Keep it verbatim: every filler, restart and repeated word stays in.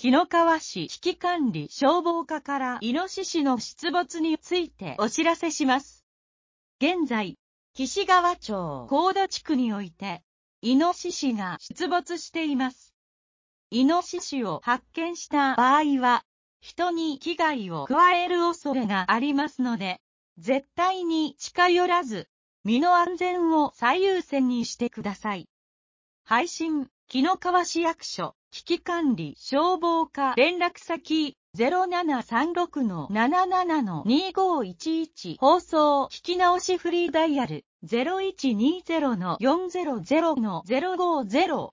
紀の川市危機管理消防課からイノシシの出没についてお知らせします。現在、岸川町高土地区において、イノシシが出没しています。イノシシを発見した場合は、人に危害を加える恐れがありますので、絶対に近寄らず、身の安全を最優先にしてください。配信、紀の川市役所、危機管理消防課連絡先 ゼロななさんろく のなななな のにごいちいち 放送聞き直しフリーダイヤル ゼロいちにゼロ のよんゼロゼロ のゼロごゼロ